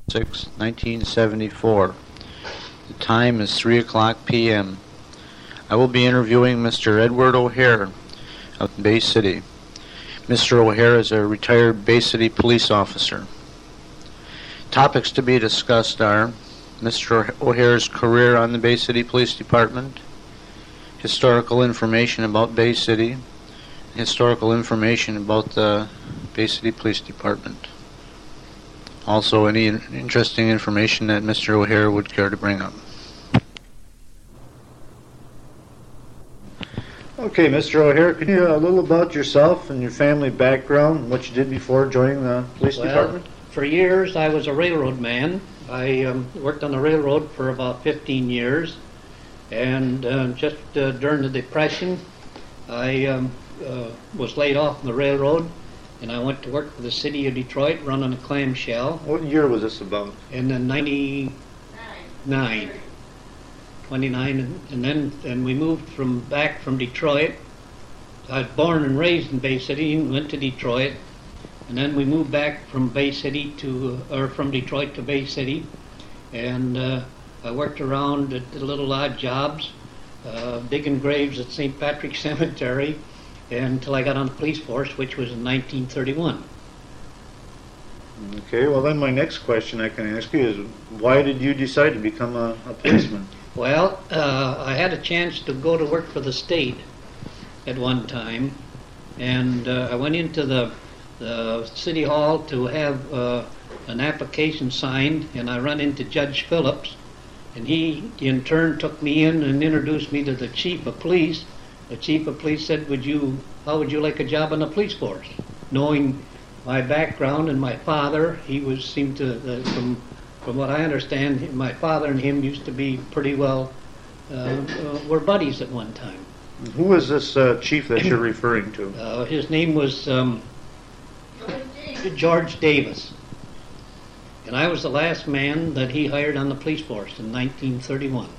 6, 1974. The time is 3 o'clock p.m. I will be interviewing Mr. Edward O'Hare of Bay City. Mr. O'Hare is a retired Bay City police officer. Topics to be discussed are Mr. O'Hare's career on the Bay City Police Department, historical information about Bay City, historical information about the Bay City Police Department. Also, any interesting information that Mr. O'Hare would care to bring up. Okay, Mr. O'Hare, can you a little about yourself and your family background and what you did before joining the police department? For years, I was a railroad man. I worked on the railroad for about 15 years, and just during the Depression, I was laid off from the railroad, and I went to work for the city of Detroit, running a clamshell. What year was this about? In the 29, and we moved back from Detroit. I was born and raised in Bay City and went to Detroit, and then we moved back from from Detroit to Bay City, and I worked around at the little odd jobs, digging graves at St. Patrick's Cemetery, until I got on the police force, which was in 1931. Okay, well then my next question I can ask you is, why did you decide to become a policeman? Well, I had a chance to go to work for the state at one time, and I went into the city hall to have an application signed, and I run into Judge Phillips, and he in turn took me in and introduced me to the chief of police. The chief of police said, how would you like a job on the police force? Knowing my background and my father, from what I understand, my father and him used to be pretty well, were buddies at one time. Who was this chief that you're referring to? His name was George Davis. And I was the last man that he hired on the police force in 1931.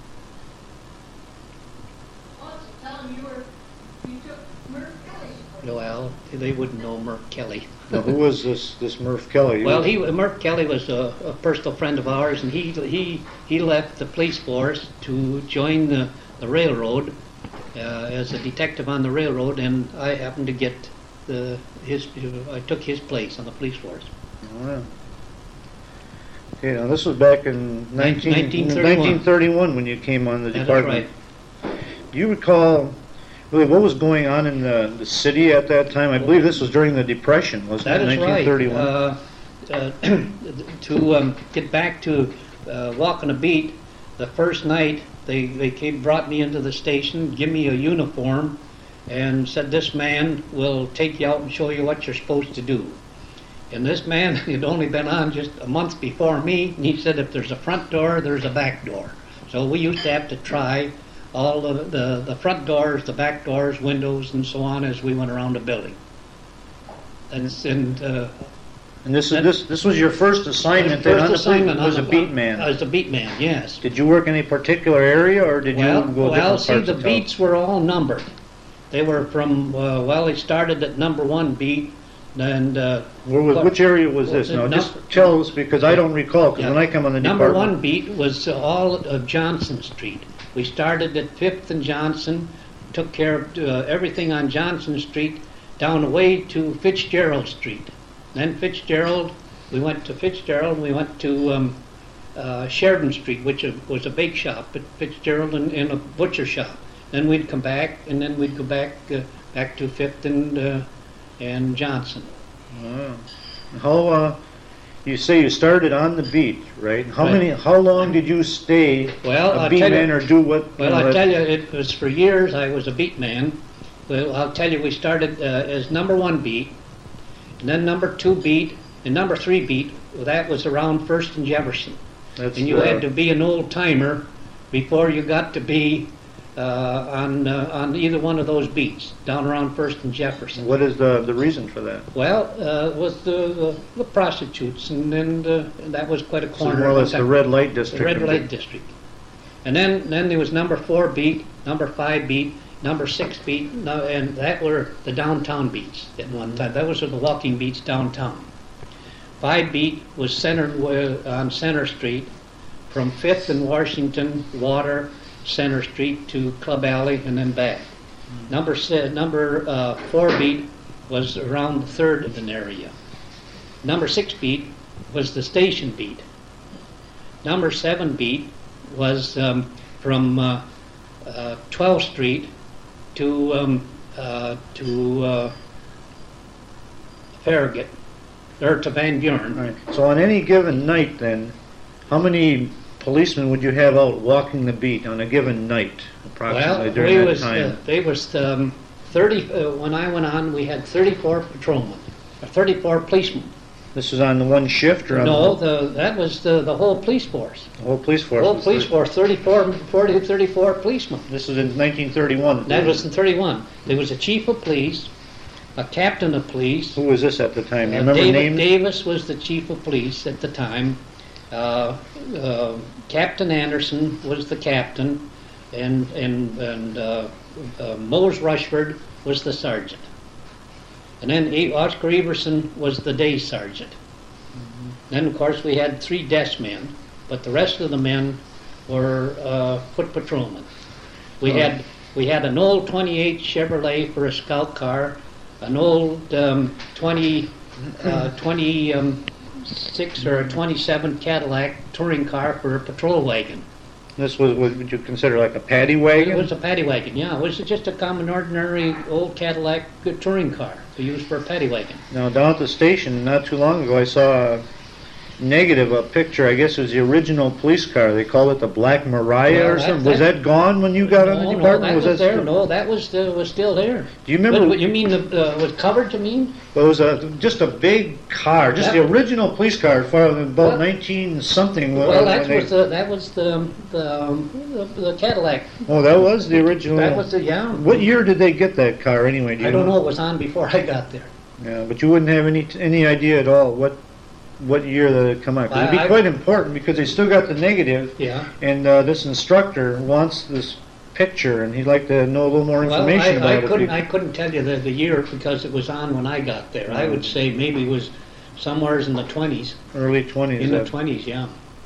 Well, they wouldn't know Murph Kelly. Now, who was this Murph Kelly? Well, Murph Kelly was a personal friend of ours, and he left the police force to join the railroad as a detective on the railroad, and I happened to get I took his place on the police force. Oh, yeah. Okay, now this was back in 1931 when you came on the department. That's right. Do you recall really what was going on in the city at that time? I believe this was during the Depression, wasn't it? That is 1931. To get back to walking a beat, the first night they brought me into the station, give me a uniform, and said, this man will take you out and show you what you're supposed to do. And this man had only been on just a month before me, and he said, if there's a front door, there's a back door. So we used to have to try all the front doors, the back doors, windows, and so on as we went around the building. And this was your first assignment? Was a beat man. I was a beat man, yes. Did you work in a particular area, or did you go different parts of town? The beats were all numbered. They were from they started at number 1 beat, and which area was this? No, just tell us, because I don't recall. Because when I come on the number department, 1 beat was all of Johnson Street. We started at 5th and Johnson, took care of everything on Johnson Street, down the way to Fitzgerald Street. Then we went to Sheridan Street, which was a bake shop at Fitzgerald and a butcher shop. Then we'd come back, and then we'd go back to 5th and Johnson. How you say you started on the beat, right? How long did you stay a beat man, or do what? Well, I'll tell you, it was for years I was a beat man. Well, I'll tell you, we started as number 1 beat, and then number 2 beat, and number 3 beat. Well, that was around First and Jefferson. And you had to be an old timer before you got to be on either one of those beats, down around First and Jefferson. What is the reason for that? Well, with the prostitutes, and that was quite a corner. So more or less the red light district. The red light district. And then there was number 4 beat, number 5 beat, number 6 beat, and that were the downtown beats at one time. That was the walking beats downtown. 5 beat was on Center Street, from 5th and Washington, Water, Center Street to Club Alley, and then back. Number 4 beat was around the 3rd area. Number 6 beat was the station beat. Number 7 beat was from 12th Street to Farragut, or to Van Buren. Right. So on any given night then, how many policemen would you have out walking the beat on a given night, approximately, during that time? They was 30, when I went on, we had 34 patrolmen, or 34 policemen. This is on the one shift, or on No, that was the whole police force. the whole police force? The whole police force, 34 policemen. This was in 1931. That was in 31. There was a chief of police, a captain of police. Who was this at the time? Do you remember David names? Davis was the chief of police at the time. Captain Anderson was the captain, and Mose Rushford was the sergeant. And then Oscar Everson was the day sergeant. Then, of course, we had 3 desk men, but the rest of the men were foot patrolmen. We had an old 28 Chevrolet for a scout car, an old 26 or a 27 Cadillac touring car for a patrol wagon. This was, would you consider like a paddy wagon? It was a paddy wagon, yeah. It was just a common, ordinary old Cadillac touring car to use for a paddy wagon. Now, down at the station, not too long ago, I saw a picture. I guess it was the original police car. They called it the Black Mariah or something. Was that gone when you got on the department? No, that was there. No, that was still there. Do you remember? What you mean was covered? You mean? It was just a big car, just the original police car, about 19 something. Well, that was the Cadillac. Oh, that was the original. That was the What year did they get that car anyway? I don't know. It was on before I got there. Yeah, but you wouldn't have any idea at all what year that it come out. 'Cause it'd be quite important because they still got the negative. Yeah. And this instructor wants this picture, and he'd like to know a little more information about it. I couldn't tell you the year because it was on when I got there. I would say maybe it was somewhere in the 20s. Early 20s. In the 20s, yeah.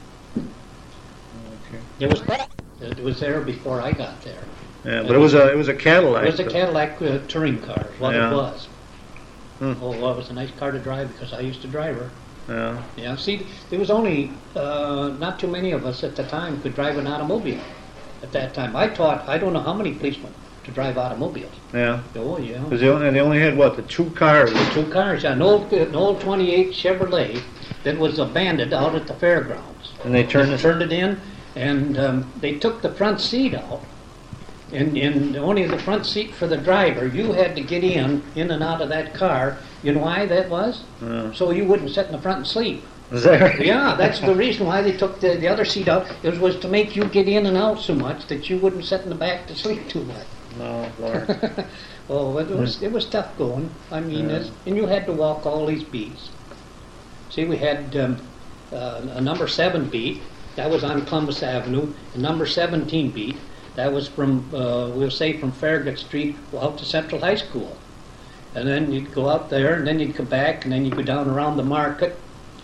Okay. It was there before I got there. Yeah, but it was a Cadillac. It was a Cadillac touring car, is what Yeah. it was. Hmm. Oh, well, it was a nice car to drive because I used to drive her. Yeah. Yeah, see, there was only not too many of us at the time could drive an automobile at that time. I don't know how many policemen to drive automobiles. Yeah. Oh, yeah. Because they only had, what, the 2 cars? 2 cars, yeah, an old 28 Chevrolet that was abandoned out at the fairgrounds. And they turned it in, and they took the front seat out. And only the front seat for the driver, you had to get in and out of that car. You know why that was? So you wouldn't sit in the front and sleep. Is that right? Yeah, that's the reason why they took the other seat out. It was to make you get in and out so much that you wouldn't sit in the back to sleep too much. No, Lord. Oh, it was tough going. I mean, and you had to walk all these beats. See, we had a number 7 beat. That was on Columbus Avenue. A number 17 beat. That was from, we'll say, from Farragut Street out to Central High School. And then you'd go out there, and then you'd come back, and then you'd go down around the market.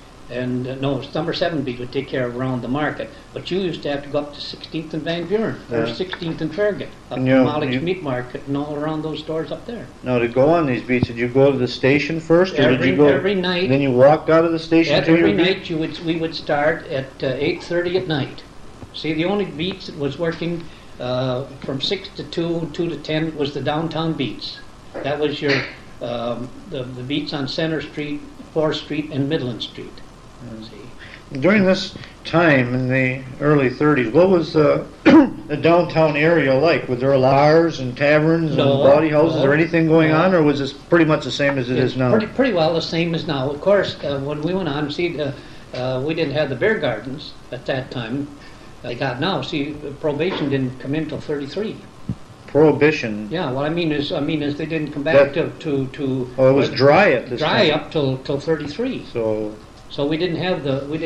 And no, number 7 beat would take care of around the market. But you used to have to go up to 16th and Van Buren, or 16th and Farragut, up to Mollick's Meat Market and all around those stores up there. Now, to go on these beats, did you go to the station first, or did you go every night? Then you walked out of the station. Every night we would start at 8:30 at night. See, the only beats that was working from 6 to 2, 2 to 10 was the downtown beats. That was your the beats on Center Street, 4th Street, and Midland Street. See. During this time in the early 30s, what was the downtown area like? Was there bars and taverns and bawdy houses or anything going on, or was this pretty much the same as it is now? Pretty well the same as now. Of course, when we went on, see, we didn't have the beer gardens at that time. They got now. See, probation didn't come in till 33. Prohibition. Yeah, what I mean is they didn't come back to. Oh, it was dry at this time. Dry up till 33. So we didn't have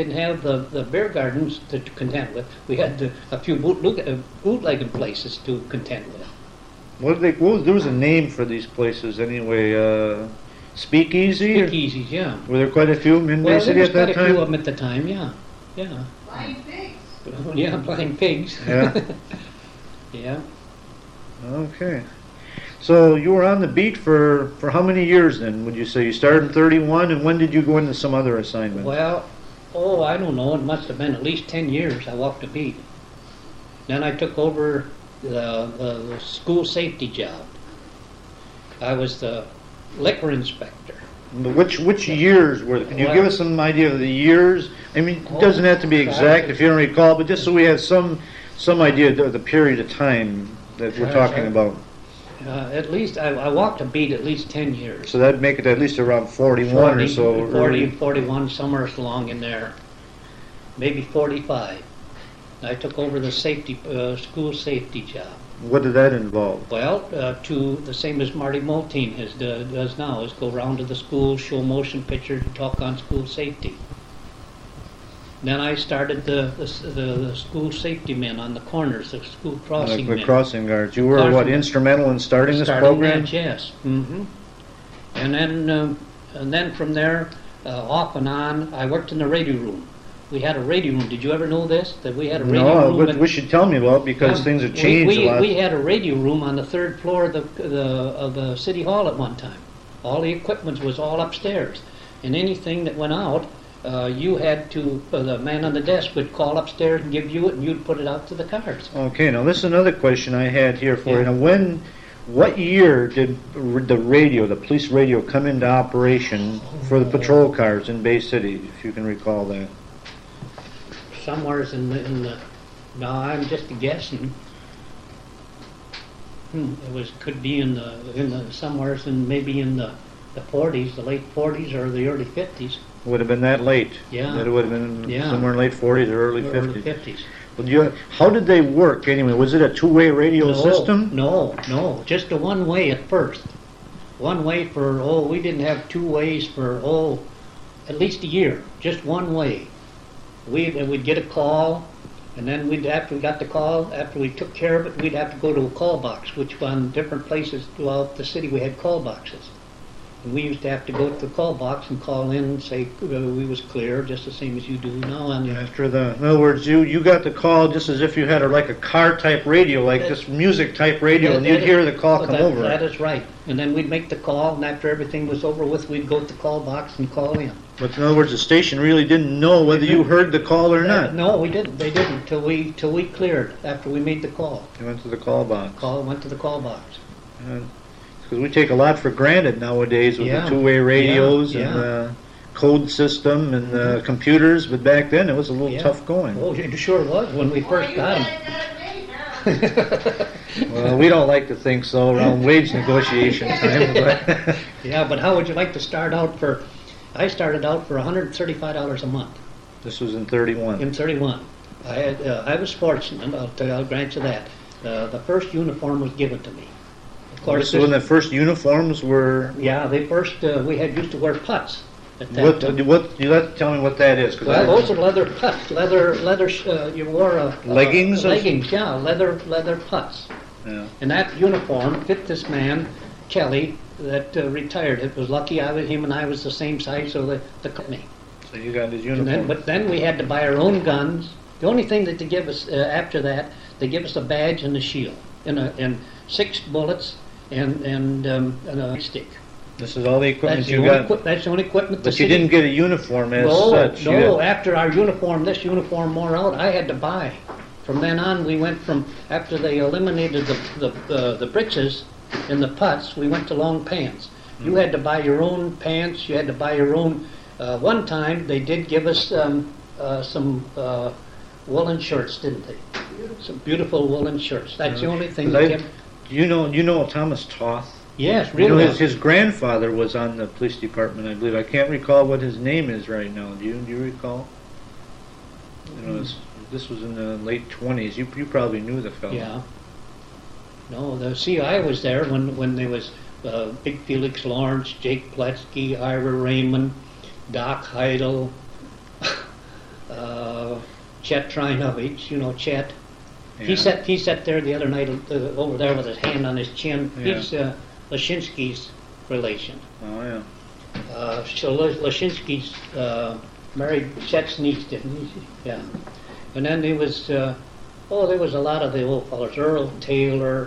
the beer gardens to contend with. We had a few bootlegging places to contend with. There was a name for these places anyway. speakeasy? Speakeasies, yeah. Were there quite a few in Bay Well, there City was at that quite a few time? of them at the time, yeah. Yeah. Flying pigs. Yeah, blind pigs. Yeah. Yeah. Okay. So you were on the beat for how many years then, would you say? You started in 31, and when did you go into some other assignment? Well, I don't know. It must have been at least 10 years I walked the beat. Then I took over the school safety job. I was the liquor inspector. Which years were, can you Well- give us some idea of the years? I mean, it doesn't have to be exact if you don't recall, but just so we have some idea of the period of time that we're talking about. At least, I walked a beat at least 10 years. So that'd make it at least around 41 or so. 40, early. 41, somewhere along in there. Maybe 45. I took over the safety, school safety job. What did that involve? Well, to the same as Marty Moltene does now, is go around to the schools, show motion pictures, and talk on school safety. Then I started the school safety men on the corners, the school crossing The men. crossing guards. You were, Crossing what, men. instrumental in starting this Starting program? that, yes. Mm-hmm. And then from there, off and on, I worked in the radio room. We had a radio room. Did you ever know this? That we had a radio No, room? but we should tell me about because things have changed a lot. We had a radio room on the third floor of the city hall at one time. All the equipment was all upstairs, and anything that went out, you had to. The man on the desk would call upstairs and give you it, and you'd put it out to the cars. Okay, now this is another question I had here for you. Yeah. Now, what year did the radio, the police radio, come into operation for the patrol cars in Bay City, if you can recall that? Somewhere's in the. No, I'm just guessing. Could be in the somewheres in maybe in the 40s, the late 40s or the early 50s. Would have been that late? Yeah. That it would have been Yeah. somewhere in late 40s or early The early 50s? 50s. Well, how did they work anyway? Was it a two-way radio system? No, just a one way at first. One way we didn't have two ways for, at least a year. Just one way. We'd get a call, and then after we got the call, after we took care of it, we'd have to go to a call box, which on different places throughout the city we had call boxes. And we used to have to go to the call box and call in and say we was clear, just the same as you do now. In other words, you got the call just as if you had like a car type radio, like this music type radio, and you'd hear the call come over. That is right. And then we'd make the call, and after everything was over with, we'd go to the call box and call in. But in other words, the station really didn't know whether you heard the call or not. No, we didn't. They didn't till we cleared after we made the call. You went to the call box. Went to the call box. Because we take a lot for granted nowadays with Yeah. the two-way radios Yeah. and the code system and the computers, but back then it was a little Yeah. tough going. Oh, it sure was when we first got them. Well, we don't like to think so around wage negotiation time, but Yeah, but how would you like to start out for? I started out for $135 a month this was in 31. in 31. I was fortunate. I'll grant you that. The first uniform was given to me. Of course, This is when the first uniforms were. yeah, they first we used to wear putts. At that What? time. You have to tell me what that is. 'Cause Well, I- those are leather putts, leather. You wore Leggings? leggings, yeah, leather putts. Yeah. And that uniform fit this man, Kelly, that retired. It was lucky him and I was the same size, so they cut me. So you got his And uniform. but then we had to buy our own guns. The only thing that they give us after that, they give us a badge and a shield, and 6 bullets and a stick. This is all the equipment That's the, you only, got. that's the only equipment. But the you city- didn't get a uniform as no, such. No, after our uniform, this uniform wore out, I had to buy. From then on, we went from, after they eliminated the breeches and the putts, we went to long pants. You had to buy your own pants, you had to buy your own, one time, they did give us some woolen shirts, didn't they? Some beautiful woolen shirts. That's the only thing they kept. You know Thomas Toth? Yes, You know, really. his grandfather was on the police department, I believe. I can't recall what his name is right now. Do you recall? You know, this was in the late 20s. You probably knew the fellow. Yeah. No, I was there when there was Big Felix Lawrence, Jake Pletsky, Ira Raymond, Doc Heidel, Chet Trinovich, you know Chet. Yeah. He sat there the other night over there with his hand on his chin. Yeah. He's Lashinsky's relation. Oh, yeah. Lashinsky's married Chet's niece, didn't he? Yeah. And then there was, there was a lot of the old fellows, Earl Taylor,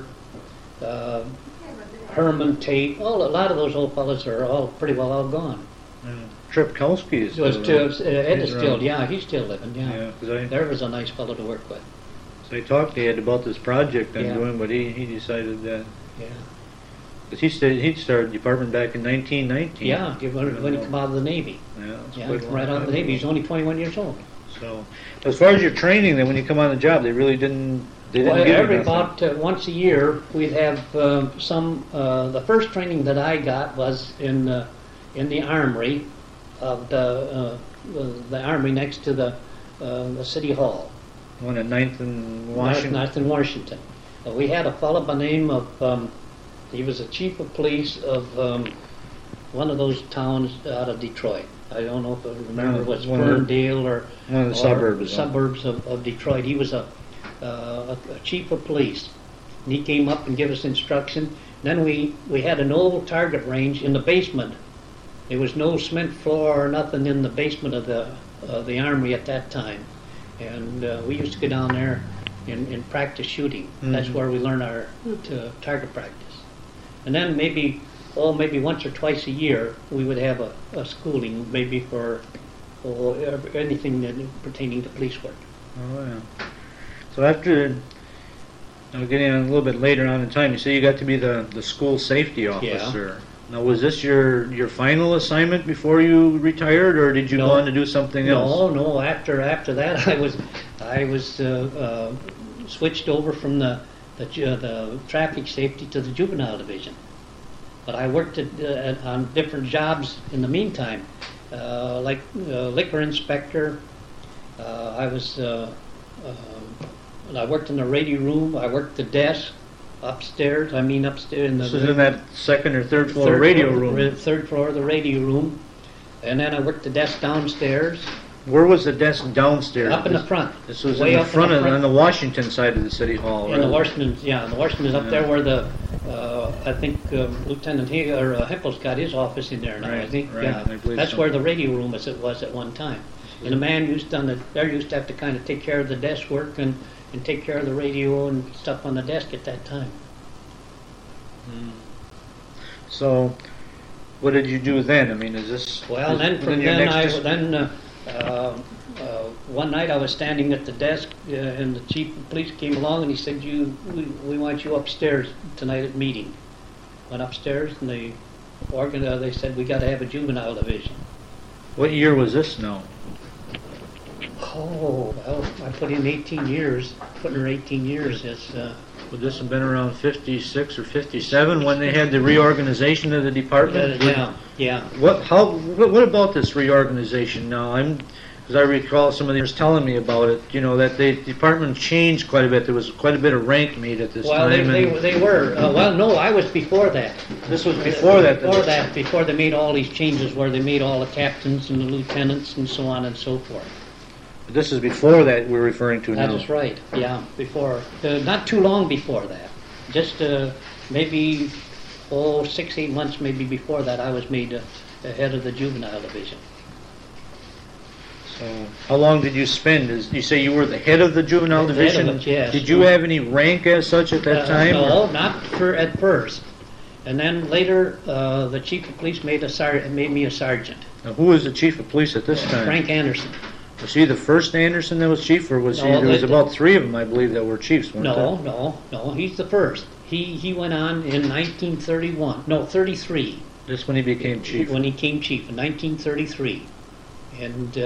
Herman Tate, a lot of those old fellows are all pretty well all gone. Tripkowski is Was still Ed is He's still, around. yeah, he's still living, yeah. Yeah, because There was a nice fellow to work with, I talked to Ed about this project I'm Yeah. doing, but he decided that, yeah. because he started the department back in 1919. Yeah, when he came out of the Navy. Yeah, that's Yeah, quite a long right out of time the Navy, he's ago. only 21 years old. So, as far as your training, then when you come on the job, they really didn't. They didn't Well, give every you nothing. about once a year, we'd have the first training that I got was in the armory of the armory next to the city hall. One at 9th and Washington. North in Washington. We had a fellow by the name of, he was the chief of police of one of those towns out of Detroit. I don't know if I remember, it was One of the- Ferndale or one of the suburbs. suburbs of Detroit. He was a chief of police. And he came up and gave us instruction. Then we had an old target range in the basement. There was no cement floor or nothing in the basement of the armory at that time. And we used to go down there and practice shooting. That's Mhm. where we learned our target practice. And then maybe once or twice a year, we would have a schooling, maybe for anything pertaining to police work. Oh, yeah. So after, getting on a little bit later on in time, you say you got to be the school safety officer. Now, was this your final assignment before you retired, or did you No. go on to do something else? No. After that, I was switched over from the traffic safety to the juvenile division. But I worked on different jobs in the meantime, like liquor inspector. I worked in the radio room. I worked the desk upstairs. Upstairs in the This was in that second or third floor radio room. Third floor of the radio room, and then I worked the desk downstairs. Where was the desk downstairs? Up in the front. This was Way in the up in front, the front. on the Washington side of the city hall, And the right? Washington, the Washington is up Yeah. there where I think Lieutenant Hempel's got his office in there now. I Right, think, right, yeah, I believe that's so. where the radio room was at one time. And the man used to have to kind of take care of the desk work and take care of the radio and stuff on the desk at that time. So, what did you do then? Is this? Well, then from your then next one night I was standing at the desk and the chief of police came along and he said, we want you upstairs tonight at meeting. Went upstairs and they said we got to have a juvenile division. What year was this now? Oh, well, I put in 18 years. Putting her 18 years is Would this have been around 56 or 57 when they had the reorganization of the department? yeah. What about this reorganization now? As I recall, some of them was telling me about it. That the department changed quite a bit. There was quite a bit of rank made at this Well, time. they were. Well, no, I was before that. This was before that. Before they made all these changes where they made all the captains and the lieutenants and so on and so forth. This is before that we're referring to now. That is right, yeah, before, not too long before that. Just maybe, 6-8 months maybe before that, I was made the head of the juvenile division. So, how long did you spend? You say you were the head of the juvenile The head of division? it, yes. Did you have any rank as such at that time? No, not at first. And then later, the chief of police made me a sergeant. Now, who was the chief of police at this time? Frank Anderson. Was he the first Anderson that was chief, or was No, there was that- about 3 of them, I believe, that were chiefs, weren't there? No, he's the first. He went on in 33. Just when he became chief. When he came chief in 1933, and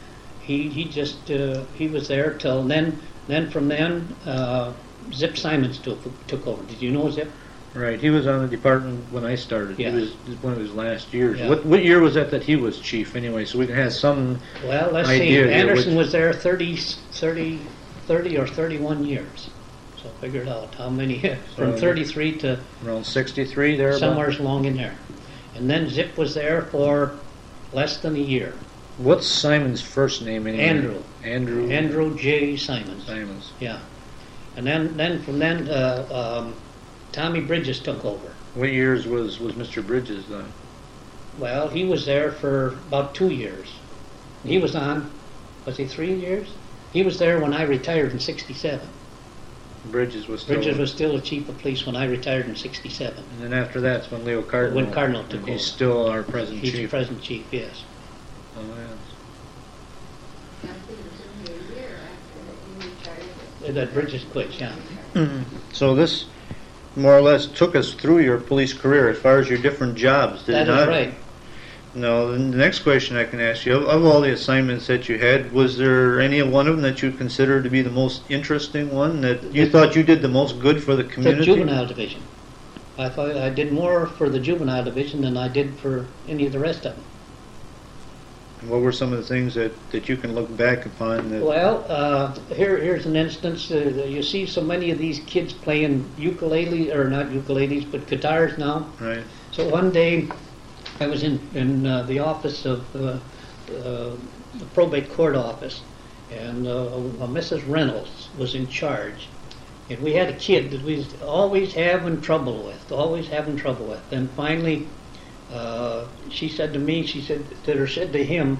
he was there till then. Then from then, Zip Simons took over. Did you know Zip? Right, he was on the department when I started. Yeah. He was one of his last years. Yeah. What year was that he was chief anyway, so we can have some Well, let's idea see. here, Anderson which- was there 30 or 31 years. So figure it out how many from So- 33 to around 63 there. somewhere along in there. And then Zip was there for less than a year. What's Simon's first name anyway? Andrew. Andrew. Andrew J. Simons. Simons. Yeah. And then from then, Tommy Bridges took over. What years was Mr. Bridges then? Well, he was there for about 2 years. He was on, was he 3 years? He was there when I retired in 67. Bridges was still. Bridges was still the chief of police when I retired in 67. And then after that's when Leo Cardinal. When Cardinal took and he's over. still our present He's the chief. present chief, yes. Oh, yes. That Bridges quit, yeah. So this more or less took us through your police career as far as your different jobs, did it That not? is right. No, the next question I can ask you, of all the assignments that you had, was there any one of them that you considered to be the most interesting one, that you thought you did the most good for the The community? juvenile division. I thought I did more for the juvenile division than I did for any of the rest of them. What were some of the things that you can look back upon that? Well, here's an instance. You see so many of these kids playing ukulele, or not ukuleles, but guitars now. Right. So one day, I was in the office of the probate court office, and Mrs. Reynolds was in charge. And we had a kid that we was always having trouble with. And finally, she said to me, she said to him,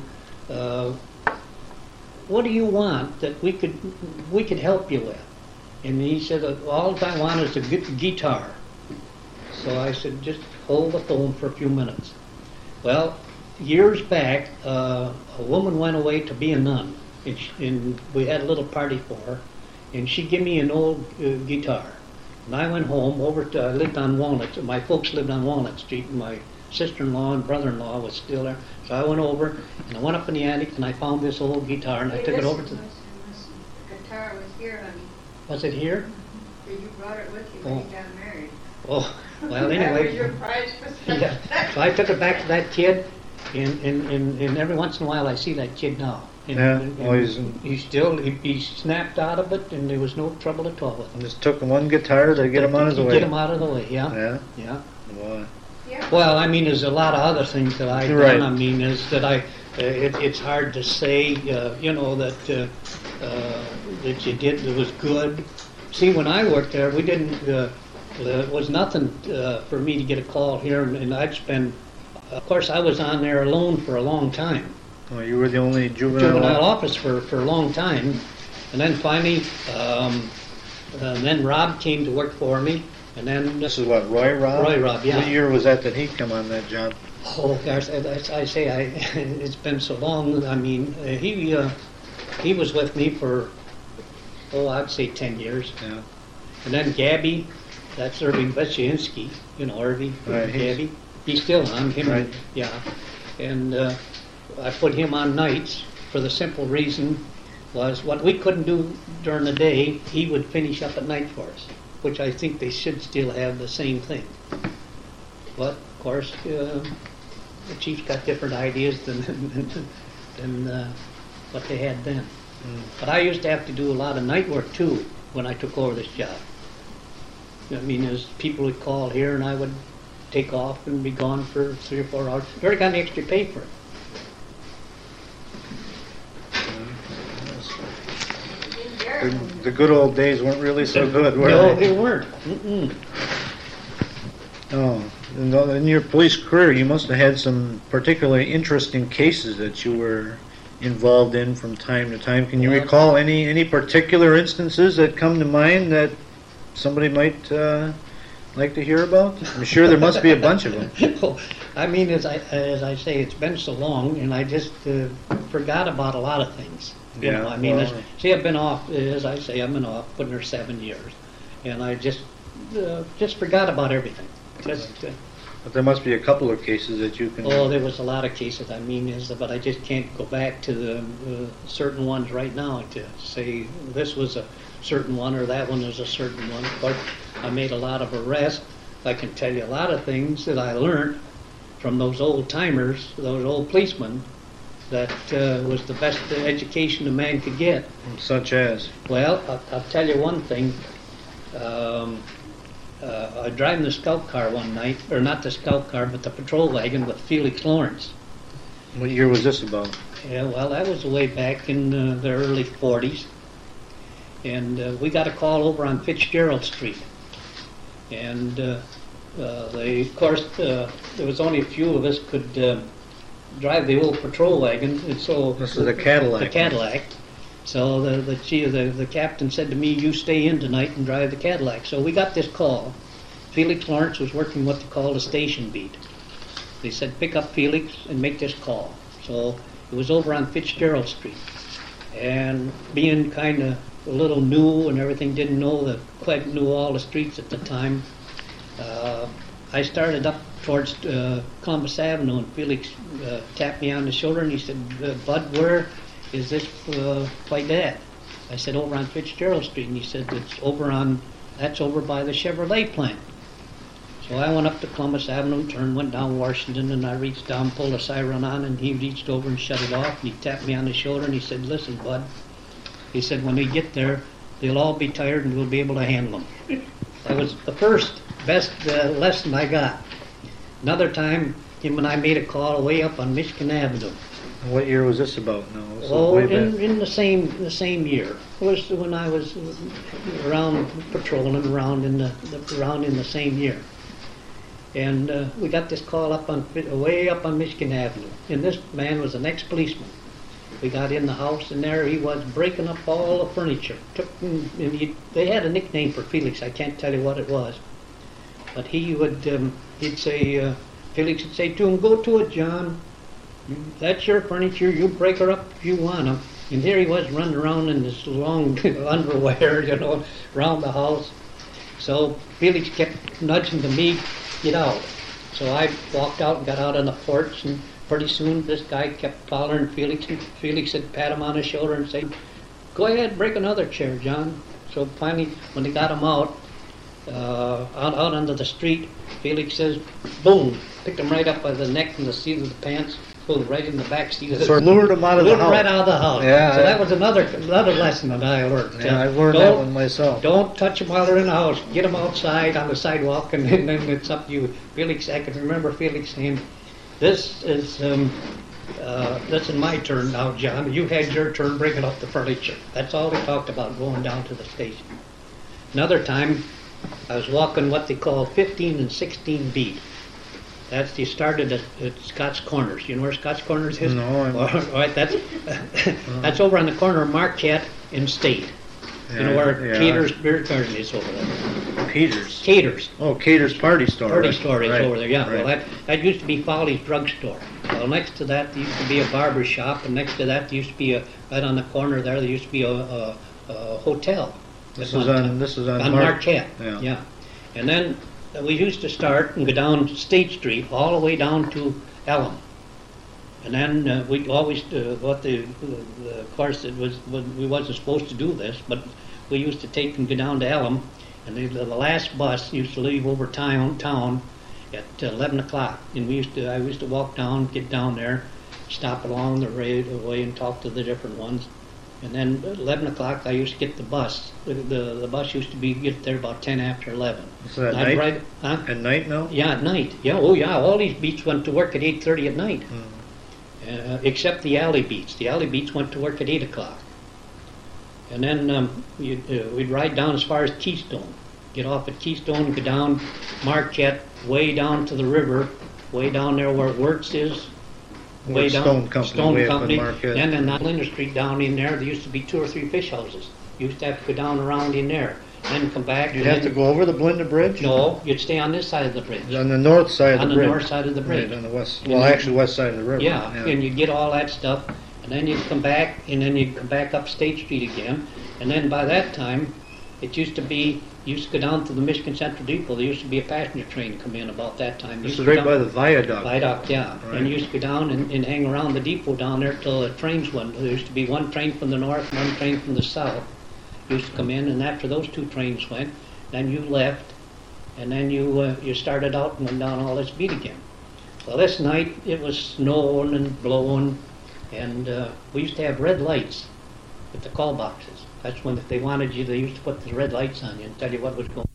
what do you want that we could help you with? And he said, all I want is a guitar. So I said, just hold the phone for a few minutes. Well, years back, a woman went away to be a nun, and we had a little party for her, and she gave me an old guitar. And I went home I lived on Walnut. My folks lived on Walnut Street, and my sister-in-law and brother-in-law was still there. So I went over, and I went up in the attic, and I found this old guitar, and I took it over to. Listen. The guitar was here, honey. Was it here? You brought it with you when you got married. Oh, well, That was anyway. your prize for Yeah. So I took it back to that kid, and every once in a while I see that kid now. And, Yeah, and he snapped out of it, and there was no trouble at all with him. Just took one guitar to get him on his way. Get him out of the way, yeah. Yeah. Yeah. Boy. Yeah. Well, I mean, there's a lot of other things that I've Right. done. I mean, is that it's hard to say, that you did that was good. See, when I worked there, we didn't. It was nothing for me to get a call here, and I'd spend. Of course, I was on there alone for a long time. Oh, you were the only Juvenile office for a long time, and then finally, then Rob came to work for me, and then This is what, Roy Robb? Roy Robb, yeah. What year was that he come on that job? Oh gosh, it's been so long. I mean, he was with me for I'd say 10 years, Yeah. and then Gabby, that's Irving Veschinsky, Irving, Right, Gabby. He's still on him, Right. yeah, and I put him on nights for the simple reason was what we couldn't do during the day, he would finish up at night for us, which I think they should still have the same thing. But of course, the chief's got different ideas than what they had then. But I used to have to do a lot of night work too when I took over this job. I mean, as people would call here, and I would take off and be gone for 3 or 4 hours. You already got an extra pay for it. The good old days weren't really so good, were No, they? they weren't. Mm-mm. Oh, in your police career, you must have had some particularly interesting cases that you were involved in from time to time. Can you Well- recall any particular instances that come to mind that somebody might like to hear about? I'm sure there must be a bunch of them. I mean, as I say, it's been so long, and I just forgot about a lot of things. Yeah, I mean, well- see, I've been off, as I say, I've been off, putting her 7 years, and I just forgot about everything. But there must be a couple of cases that you can... Oh, there was a lot of cases. I mean, but I just can't go back to the certain ones right now to say this was a certain one or that one was a certain one. But I made a lot of arrests. I can tell you a lot of things that I learned from those old timers, those old policemen, that was the best education a man could get. Such as? Well, I'll tell you one thing. I was driving the scout car one night, or not the scout car, but the patrol wagon with Felix Lawrence. What year was this about? Yeah, well, that was way back in the early 40s. And we got a call over on Fitzgerald Street. And Of course, there was only a few of us could drive the old patrol wagon, and so This is a Cadillac. The Cadillac. So the captain said to me, "You stay in tonight and drive the Cadillac." So we got this call. Felix Lawrence was working what they call a station beat. They said, "Pick up Felix and make this call." So it was over on Fitzgerald Street, and being kind of a little new and everything, quite knew all the streets at the time. I started up towards Columbus Avenue, and Felix tapped me on the shoulder and he said, "Bud, where is this like that?" I said, "Over on Fitzgerald Street." And he said, "That's over by the Chevrolet plant." So I went up to Columbus Avenue, went down Washington, and I reached down, pulled the siren on, and he reached over and shut it off, and he tapped me on the shoulder and he said, "Listen, Bud," he said, "when they get there, they'll all be tired and we'll be able to handle them." That was the best lesson I got. Another time, him and I made a call way up on Michigan Avenue. What year was this about now? This is Oh, way back. in the same year. It was when I was around patrolling around in the same year. And we got this call way up on Michigan Avenue. And this man was an ex-policeman. We got in the house, and there he was breaking up all the furniture. They had a nickname for Felix. I can't tell you what it was. But he'd say, Felix would say to him, "Go to it, John. That's your furniture. You break her up if you want them." And there he was running around in this long underwear, around the house. So Felix kept nudging to me, "Get out." So I walked out and got out on the porch, and pretty soon this guy kept following Felix, and Felix would pat him on the shoulder and say, "Go ahead, break another chair, John." So finally, when they got him out onto the street, Felix says, boom, picked him right up by the neck and the seat of the pants, pulled right in the back seat of the Sort of lured him out of the house. right out of the house. Yeah, So that was another lesson that I learned. Yeah, I've learned that one myself. Don't touch them while they're in the house. Get them outside on the sidewalk, and then it's up to you. Felix, I can remember Felix saying, "This is my turn now, John. You had your turn bringing up the furniture." That's all we talked about going down to the station. Another time, I was walking what they call 15 and 16 beat. You started at Scott's Corners. You know where Scott's Corners is? No, All right, that's over on the corner of Marquette and State. You know where Yeah. Cater's Beer Garden is over there. Peters. Cater's. Oh, Cater's Party Store. Party right. store is Right. over there, yeah. Right. Well, that used to be Folly's Drugstore. Well, next to that, there used to be a barber shop, and next to that, there used to be right on the corner there used to be a hotel. This At is one on time. this is on On Marquette, Yeah. yeah. And then we used to start and go down State Street all the way down to Elm. And then we always, of course, we wasn't supposed to do this, but we used to take and go down to Elm, and the last bus used to leave over town at 11 o'clock. And I used to walk down, get down there, stop along the way and talk to the different ones. And then at 11 o'clock, I used to get the bus. The bus used to get there about 10 after 11. So at I'd night? ride- huh? At night now? Yeah, at night. Yeah, oh yeah, all these beats went to work at 8:30 at night. Except the alley beats. The alley beats went to work at 8 o'clock. And then we'd ride down as far as Keystone. Get off at Keystone, go down Marquette, way down to the river, way down there where Wirtz is. Where Stone Company, way up in Marquette. And then on Linder Street down in there used to be 2 or 3 fish houses. You used to have to go down around in there, then come back. You'd and have to then- go over the Blinda Bridge? No, you'd stay on this side of the bridge. On the north side of On the the bridge. north side of the bridge. Right, on the west. And Well, then- actually, west side of the river. Yeah, and you'd get all that stuff, and then you'd come back, and then you'd come back up State Street again, and then by that time, it used to go down to the Michigan Central Depot. There used to be a passenger train come in about that time. This Used is to go right by down- the viaduct. Viaduct, yeah. Right. And you used to go down and hang around the depot down there till the trains went. There used to be one train from the north and one train from the south. Used to come in, and after those 2 trains went, then you left, and then you started out and went down all this beat again. Well, this night it was snowing and blowing, and we used to have red lights with the call boxes. That's when if they wanted you, they used to put the red lights on you and tell you what was going on.